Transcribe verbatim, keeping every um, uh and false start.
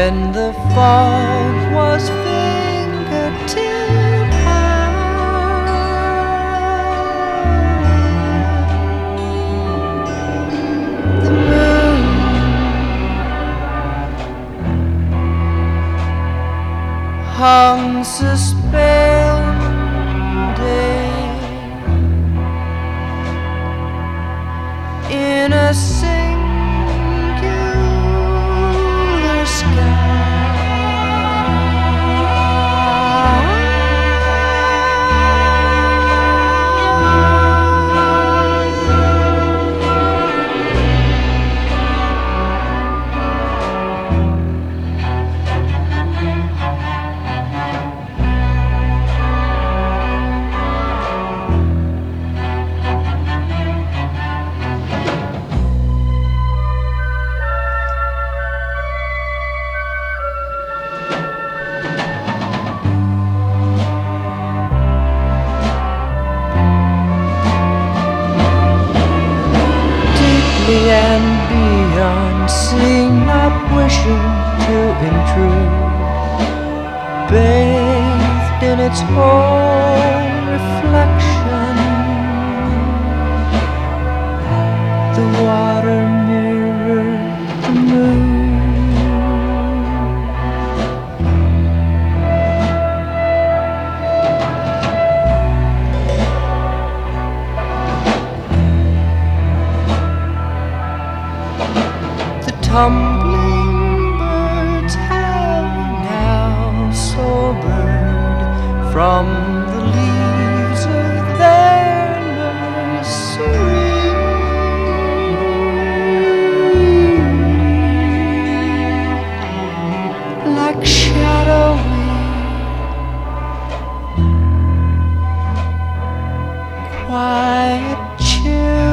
when the fog was fingertip high. The moon hung suspended in a singular sky. And beyond, seeing, not wishing to intrude, bathed in its own reflection, the water mirrored the moon. Tumbling birds have now sobered from the leaves of their nursery. Like shadowy, quiet children